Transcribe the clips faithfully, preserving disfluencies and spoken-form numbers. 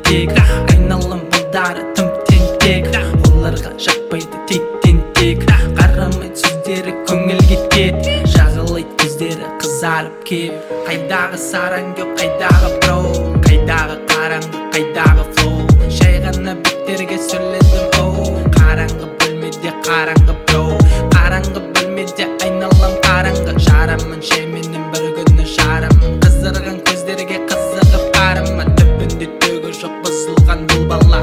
тек айналам балдары тым тентек оларға жақпайды тектен тек қарамайды сөздері көңіл кеткет жағылайды көздері қызарып кеп қайдағы сараңғы қайдағы бро қайдағы қараңғы қайдағы флоу жай ғана беттерге сөйледім оу қараңғы бөлмеде қараңғы бро қараңғы бөлмеде айналам қараңғы жарамын шеменен бір күні жарамын қызырған көздерге қызығып қарама түбінде түгі жоқ бұзылған бұл бала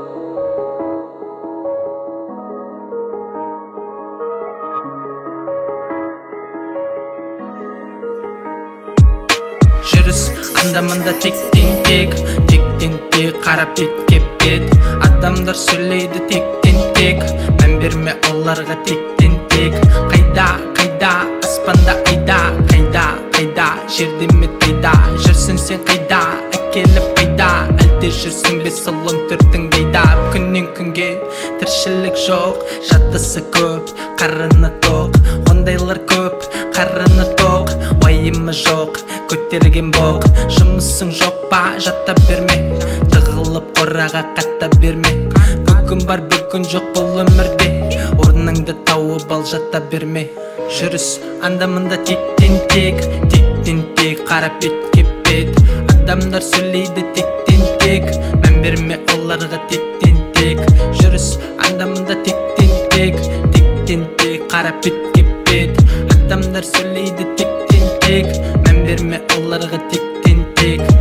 жүріс анда-мында тектен тек тектен тек қарап бетке бет адамдар сөйлейді тектен тек мән берме оларға тектен тек қайда қайда аспанда айда қайда қайда жерде ме тайда жүрсің сен қайда әкеліп қайда әлде жүрсің бе сұлың түртің қайда күннен күнге тіршілік жоқ жаттысы көп қарыны тоқ ондайлар көп қарыны тоқ уайымы жоқ көтерген боқ жұмысың жоқ па жата берме тығылып қораға қата берме бүгін бар бүгін жоқ бұл өмірде орныңды тауып ал жата берме жүріс анда-мында тектен тек тектен тек қарап бетке бет адамдар сөйлейді тектен тек мән берме оларға тектен тек жүріс анда-мында тектен тек тектен тек қарап бетке бет адамдар сөйлейді тектен тек мән берме оларға тектен тек